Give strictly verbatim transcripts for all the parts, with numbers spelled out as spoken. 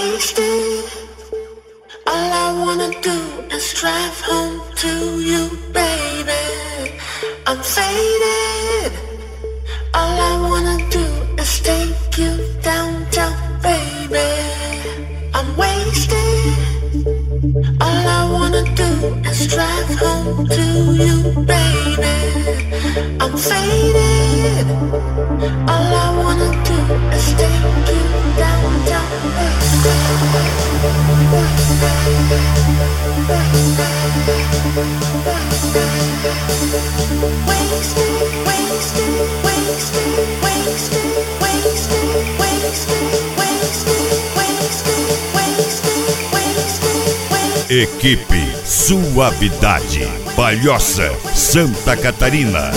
wasted. All I wanna do is drive home to you, baby. I'm faded. All I wanna do is take you downtown, baby. I'm wasted. All I wanna do is drive home to you, baby. I'm faded. All I wanna do is take you downtown, baby. Wasted, wasted, wasted, wasted, wasted, wasted, wasted, wasted, wasted, wasted. Equipe Suavidade, Palhoça, Santa Catarina.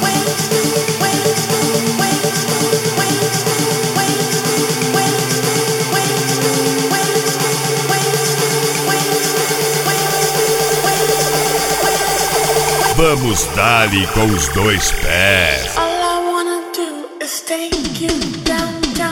Vamos dar-lhe com os dois pés. All I wanna do is take you downtown.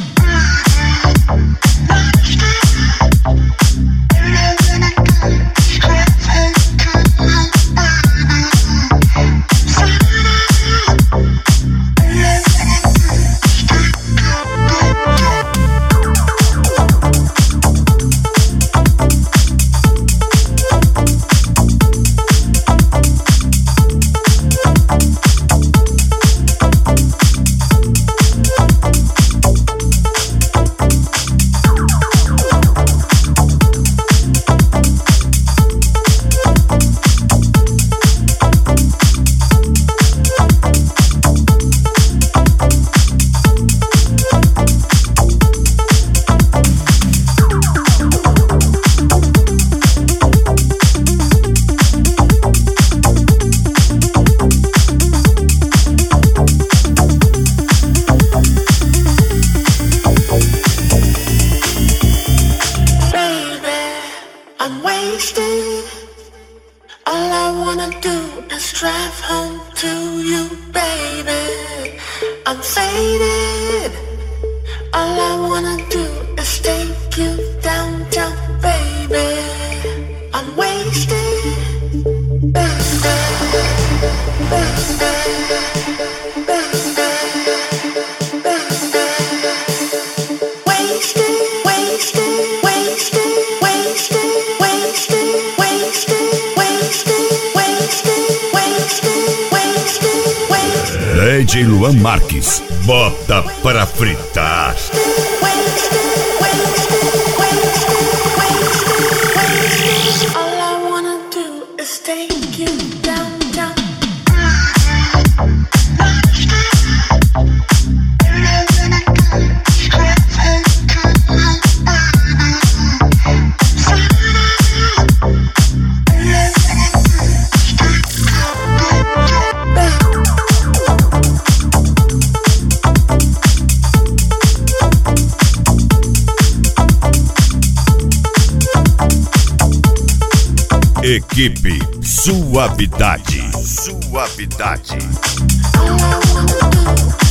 I'm wasted. All I wanna do is drive home to you, baby. I'm faded. All I wanna do is take you downtown, baby. I'm wasted. Baby, baby, baby, baby. Wasted, wasted, wasted, wasted. D J Luan Marques, bota para fritar. All I wanna do is take you downtown. Equipe Suavidade. Suavidade. All I wanna do